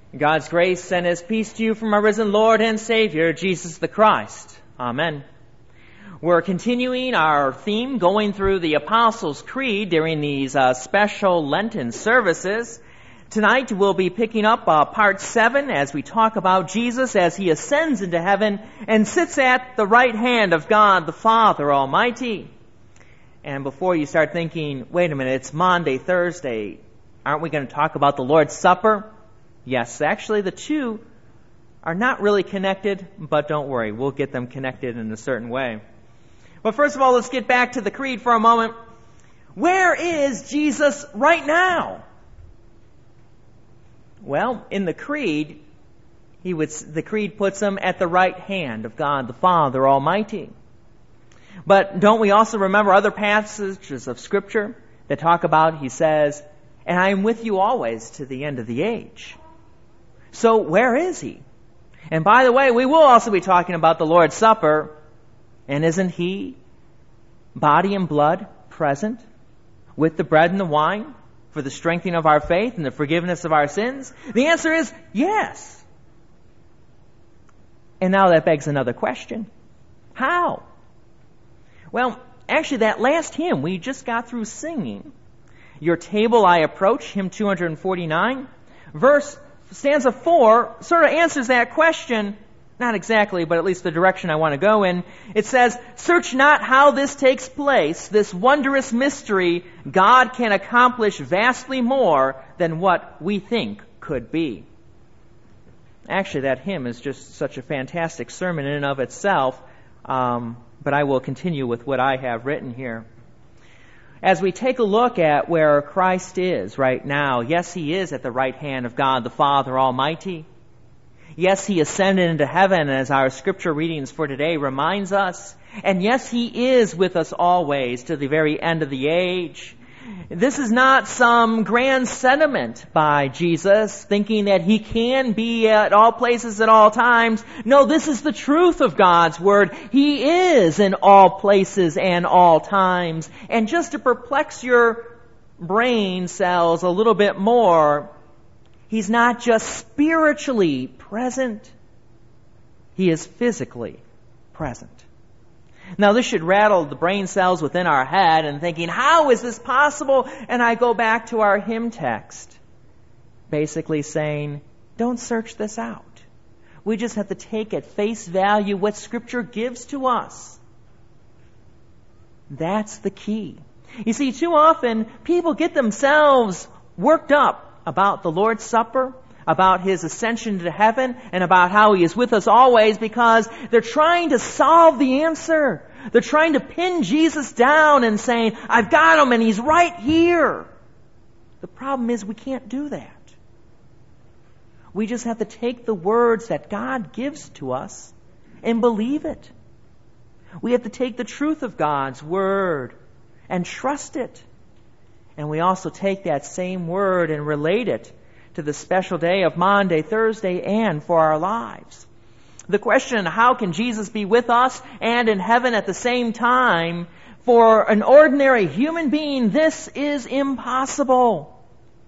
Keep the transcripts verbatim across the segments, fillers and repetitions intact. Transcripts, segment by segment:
God's grace and His peace to you from our risen Lord and Savior, Jesus the Christ. Amen. We're continuing our theme going through the Apostles' Creed during these uh, special Lenten services. Tonight we'll be picking up uh, part seven as we talk about Jesus as He ascends into heaven and sits at the right hand of God the Father Almighty. And before you start thinking, wait a minute, it's Maundy, Thursday, aren't we going to talk about the Lord's Supper? Yes, actually the two are not really connected, but don't worry, we'll get them connected in a certain way. But first of all, let's get back to the Creed for a moment. Where is Jesus right now? Well, in the Creed, he would, the Creed puts Him at the right hand of God the Father Almighty. But don't we also remember other passages of Scripture that talk about, He says, and I am with you always to the end of the age. So where is He? And by the way, we will also be talking about the Lord's Supper. And isn't He, body and blood, present with the bread and the wine for the strengthening of our faith and the forgiveness of our sins? The answer is yes. And now that begs another question. How? Well, actually that last hymn we just got through singing, Your Table I Approach, hymn two forty-nine, verse stanza four sort of answers that question. Not exactly, but at least the direction I want to go in. It says, search not how this takes place, this wondrous mystery, God can accomplish vastly more than what we think could be. Actually, that hymn is just such a fantastic sermon in and of itself, um, but I will continue with what I have written here. As we take a look at where Christ is right now, yes, He is at the right hand of God the Father Almighty. Yes, He ascended into heaven, as our scripture readings for today reminds us. And yes, He is with us always to the very end of the age. This is not some grand sentiment by Jesus, thinking that He can be at all places at all times. No, this is the truth of God's Word. He is in all places and all times. And just to perplex your brain cells a little bit more, He's not just spiritually present. He is physically present. Now, this should rattle the brain cells within our head and thinking, how is this possible? And I go back to our hymn text, basically saying, don't search this out. We just have to take at face value what Scripture gives to us. That's the key. You see, too often, people get themselves worked up about the Lord's Supper, about His ascension to heaven, and about how He is with us always, because they're trying to solve the answer. They're trying to pin Jesus down and saying, I've got Him and He's right here. The problem is we can't do that. We just have to take the words that God gives to us and believe it. We have to take the truth of God's Word and trust it. And we also take that same Word and relate it to the special day of Maundy, Thursday, and for our lives. The question, how can Jesus be with us and in heaven at the same time? For an ordinary human being, this is impossible.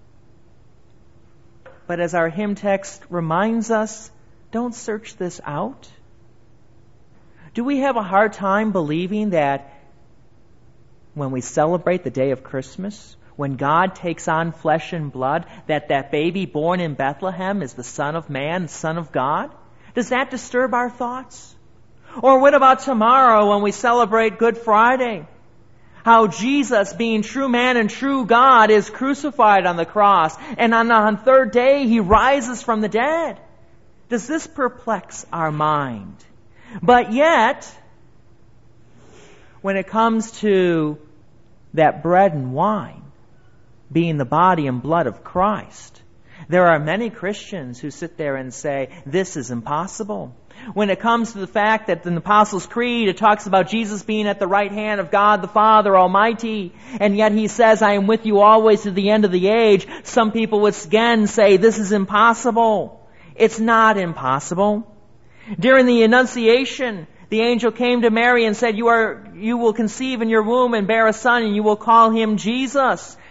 But as our hymn text reminds us, don't search this out. Do we have a hard time believing that when we celebrate the day of Christmas, when God takes on flesh and blood, that that baby born in Bethlehem is the Son of Man, the Son of God? Does that disturb our thoughts? Or what about tomorrow when we celebrate Good Friday? How Jesus, being true man and true God, is crucified on the cross, and on the third day He rises from the dead. Does this perplex our mind? But yet, when it comes to that bread and wine, being the body and blood of Christ, there are many Christians who sit there and say, this is impossible. When it comes to the fact that in the Apostles' Creed it talks about Jesus being at the right hand of God the Father Almighty, and yet He says, I am with you always to the end of the age, some people would again say, this is impossible. It's not impossible. During the Annunciation, the angel came to Mary and said, you are, you will conceive in your womb and bear a son, and you will call Him Jesus.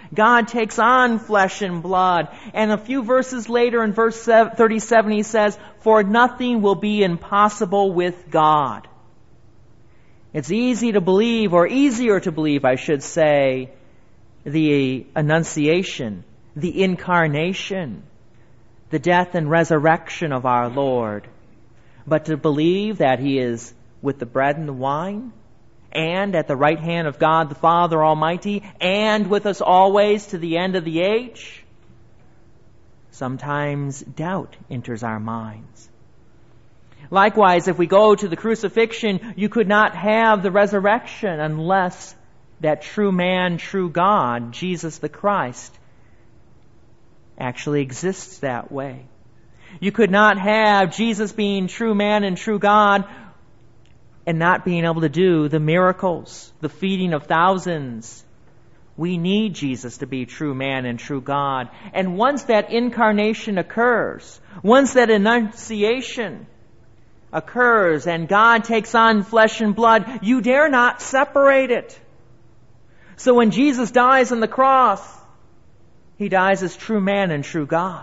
God takes on flesh and blood. And a few verses later in verse thirty-seven he says, "For nothing will be impossible with God." It's easy to believe, or easier to believe, I should say, the Annunciation, the Incarnation, the death and resurrection of our Lord. But to believe that He is with the bread and the wine, and at the right hand of God the Father Almighty, and with us always to the end of the age, sometimes doubt enters our minds. Likewise, if we go to the crucifixion, you could not have the resurrection unless that true man, true God, Jesus the Christ, actually exists that way. You could not have Jesus being true man and true God and not being able to do the miracles, the feeding of thousands. We need Jesus to be true man and true God. And once that incarnation occurs, once that Annunciation occurs and God takes on flesh and blood, you dare not separate it. So when Jesus dies on the cross, He dies as true man and true God.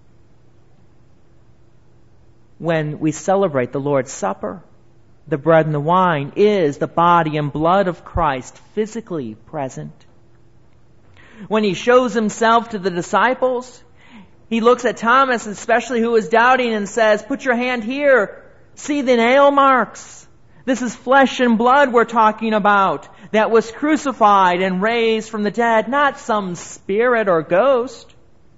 When we celebrate the Lord's Supper, the bread and the wine is the body and blood of Christ physically present. When He shows Himself to the disciples, He looks at Thomas, especially who was doubting, and says, "Put your hand here. See the nail marks. This is flesh and blood we're talking about, that was crucified and raised from the dead, not some spirit or ghost."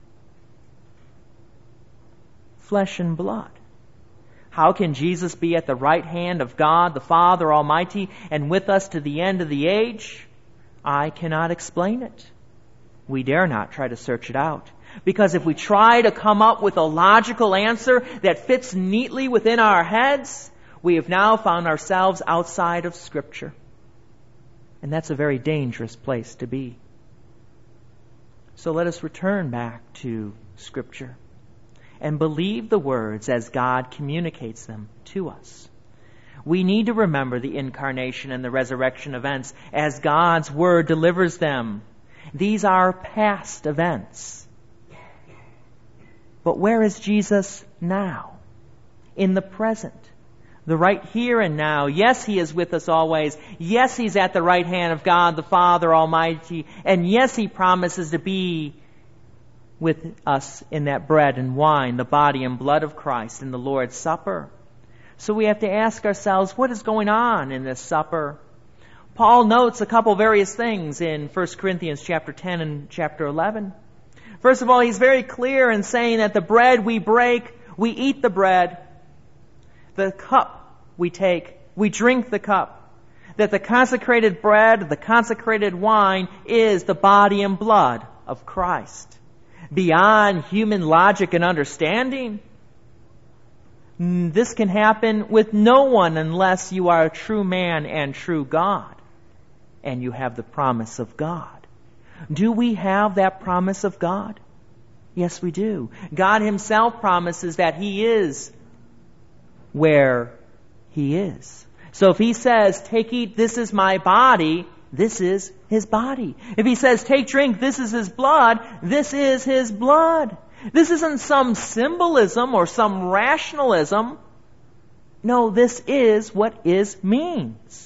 Flesh and blood. How can Jesus be at the right hand of God, the Father Almighty, and with us to the end of the age? I cannot explain it. We dare not try to search it out. Because if we try to come up with a logical answer that fits neatly within our heads, we have now found ourselves outside of Scripture. And that's a very dangerous place to be. So let us return back to Scripture and believe the words as God communicates them to us. We need to remember the incarnation and the resurrection events as God's Word delivers them. These are past events. But where is Jesus now? In the present. The right here and now. Yes, He is with us always. Yes, He's at the right hand of God, the Father Almighty. And yes, He promises to be with us in that bread and wine, the body and blood of Christ in the Lord's Supper. So we have to ask ourselves, what is going on in this supper? Paul notes a couple various things in First Corinthians chapter ten and chapter eleven. First of all, he's very clear in saying that the bread we break, we eat the bread. The cup we take, we drink the cup. That the consecrated bread, the consecrated wine is the body and blood of Christ. Beyond human logic and understanding, this can happen with no one unless you are a true man and true God, and you have the promise of God. Do we have that promise of God? Yes, we do. God Himself promises that He is where He is. So if He says, "Take, eat, this is my body," this is His body. If He says, "Take, drink, this is His blood," this is His blood. This isn't some symbolism or some rationalism. No, this is what is means.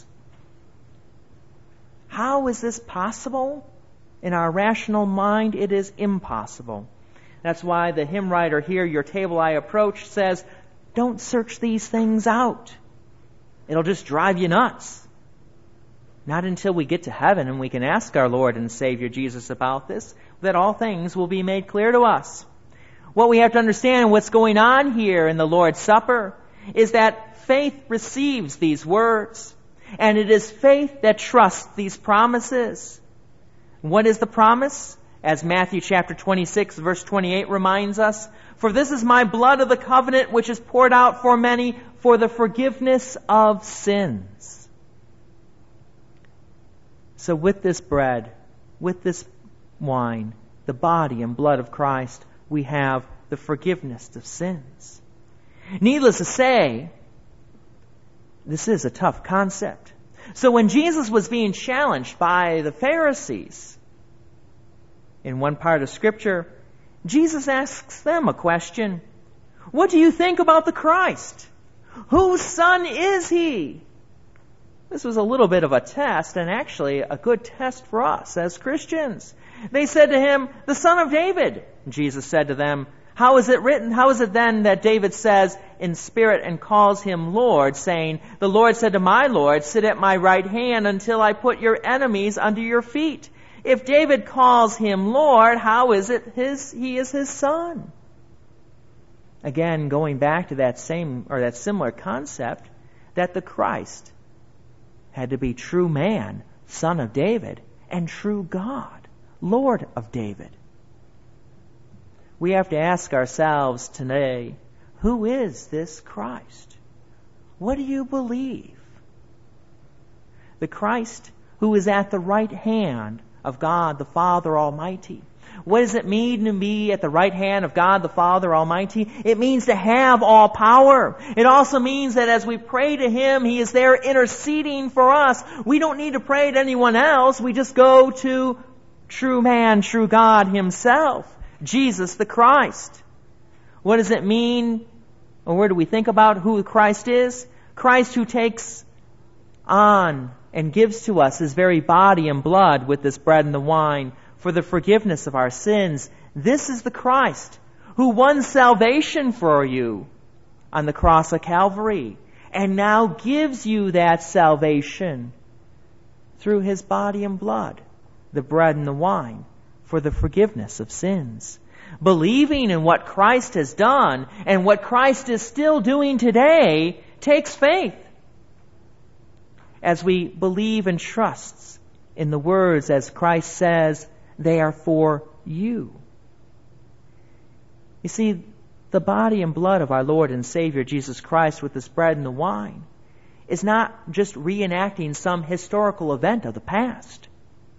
How is this possible? In our rational mind, it is impossible. That's why the hymn writer here, "Your table I approach," says, don't search these things out. It'll just drive you nuts. Not until we get to heaven and we can ask our Lord and Savior Jesus about this, that all things will be made clear to us. What we have to understand, what's going on here in the Lord's Supper, is that faith receives these words. And it is faith that trusts these promises. What is the promise? As Matthew chapter twenty-six, verse twenty-eight reminds us, "For this is my blood of the covenant, which is poured out for many for the forgiveness of sins." So with this bread, with this wine, the body and blood of Christ, we have the forgiveness of sins. Needless to say, this is a tough concept. So when Jesus was being challenged by the Pharisees, In one part of Scripture, Jesus asks them a question. What do you think about the Christ? Whose son is he? This was a little bit of a test, and actually a good test for us as Christians. They said to him, the son of David. Jesus said to them, how is it written? How is it then that David says in spirit and calls him Lord, saying, the Lord said to my Lord, sit at my right hand until I put your enemies under your feet. If David calls him Lord, how is it his, he is his son? Again, going back to that same or that similar concept, that the Christ had to be true man, son of David, and true God, Lord of David. We have to ask ourselves today, who is this Christ? What do you believe? The Christ who is at the right hand of God the Father Almighty. What does it mean to be at the right hand of God the Father Almighty? It means to have all power. It also means that as we pray to Him, He is there interceding for us. We don't need to pray to anyone else. We just go to true man, true God Himself, Jesus the Christ. What does it mean, or where do we think about who Christ is? Christ who takes on and gives to us His very body and blood with this bread and the wine for the forgiveness of our sins. This is the Christ who won salvation for you on the cross of Calvary and now gives you that salvation through His body and blood, the bread and the wine, for the forgiveness of sins. Believing in what Christ has done and what Christ is still doing today takes faith. As we believe and trust in the words, as Christ says, they are for you. You see, the body and blood of our Lord and Savior Jesus Christ with this bread and the wine is not just reenacting some historical event of the past.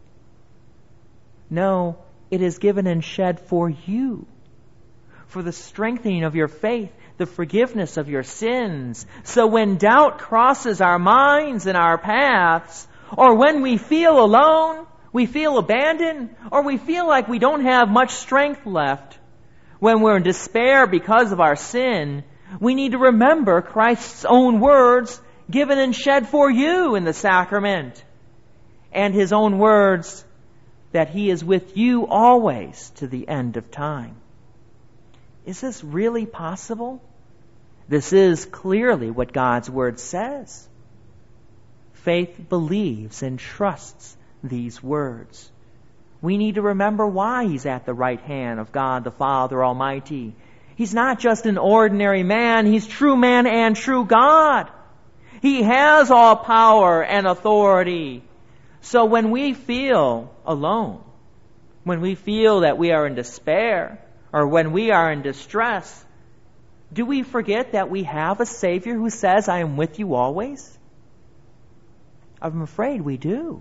No, it is given and shed for you, for the strengthening of your faith, the forgiveness of your sins. So when doubt crosses our minds and our paths, or when we feel alone, we feel abandoned, or we feel like we don't have much strength left, when we're in despair because of our sin, we need to remember Christ's own words given and shed for you in the sacrament, and His own words that He is with you always to the end of time. Is this really possible? This is clearly what God's Word says. Faith believes and trusts these words. We need to remember why He's at the right hand of God the Father Almighty. He's not just an ordinary man, He's true man and true God. He has all power and authority. So when we feel alone, when we feel that we are in despair, or when we are in distress, do we forget that we have a Savior who says, I am with you always? I'm afraid we do.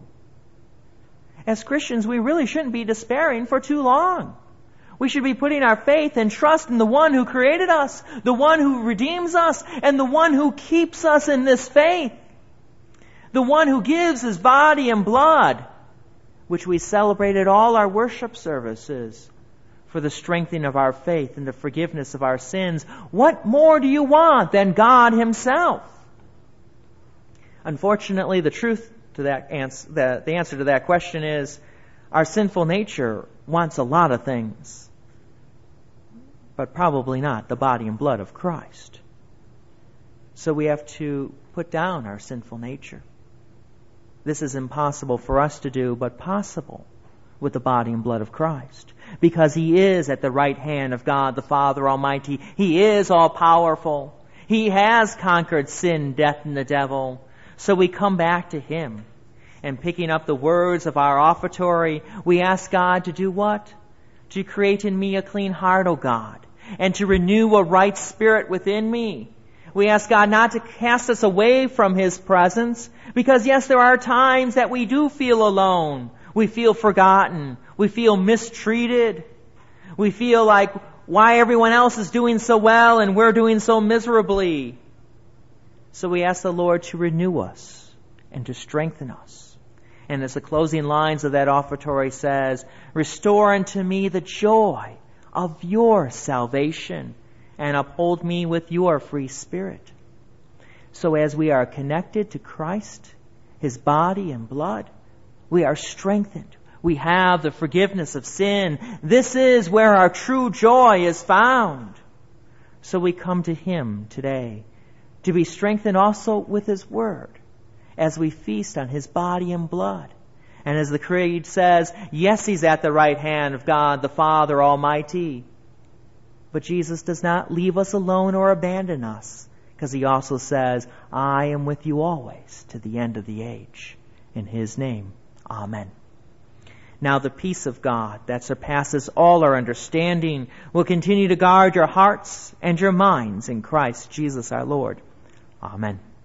As Christians, we really shouldn't be despairing for too long. We should be putting our faith and trust in the one who created us, the one who redeems us, and the one who keeps us in this faith. The one who gives His body and blood, which we celebrate at all our worship services, for the strengthening of our faith and the forgiveness of our sins. What more do you want than God Himself? Unfortunately, the truth to that answer, the, the answer to that question is, our sinful nature wants a lot of things, but probably not the body and blood of Christ. So we have to put down our sinful nature. This is impossible for us to do, but possible with the body and blood of Christ, because He is at the right hand of God the Father Almighty. He is all-powerful. He has conquered sin, death, and the devil. So we come back to Him, and picking up the words of our offertory, we ask God to do what? To create in me a clean heart, O God, and to renew a right spirit within me. We ask God not to cast us away from His presence, because yes, there are times that we do feel alone. We feel forgotten. We feel mistreated. We feel like why everyone else is doing so well and we're doing so miserably. So we ask the Lord to renew us and to strengthen us And as the closing lines of that offertory says, restore unto me the joy of your salvation and uphold me with your free spirit. So as we are connected to Christ, His body and blood, we are strengthened. We have the forgiveness of sin. This is where our true joy is found. So we come to Him today to be strengthened also with His Word as we feast on His body and blood. And as the Creed says, yes, He's at the right hand of God the Father Almighty. But Jesus does not leave us alone or abandon us, because He also says, I am with you always to the end of the age. In His name, amen. Now the peace of God that surpasses all our understanding will continue to guard your hearts and your minds in Christ Jesus our Lord. Amen.